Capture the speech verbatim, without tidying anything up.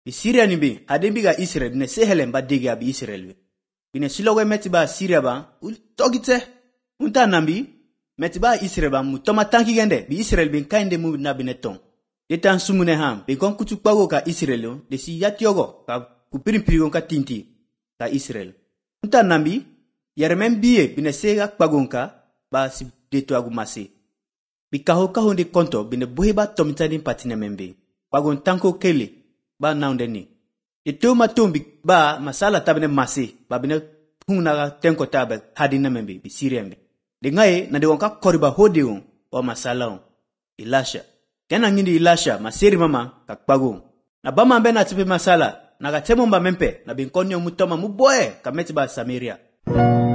Bi Syria ni bi aden bi ga Israel ne sehelen ba dege abi Israel bi. Bine silowe meti ba Syria ba ul togite. Unta nambi meti ba Israel ba mutoma tanki gende bi Israel bin kainde mu na bineton. Detan sumune ham bi kon kutu pago ka Israel de si yatiogo ka kupirin prigon ka tinti ka Israel. Unta nambi yermen biye bine sega pagonka ba si deto agu masi. Bi kaho kaho de konto bine bohe ba tomitani patine membe. Pagon tanko kele ba naundeni. E to matombi ba masala tabene masi ba bine hungna tenko tabe hadina membe bi Syria membe. De ngaye na de wonka koriba hodeon o masala on. Elisha. Kena ngindi Elisha maseri mama kakpago. Na bama mbe na tipe masala na gatemo mba mempe na binkonyo mutoma muboe kameti ba Samaria.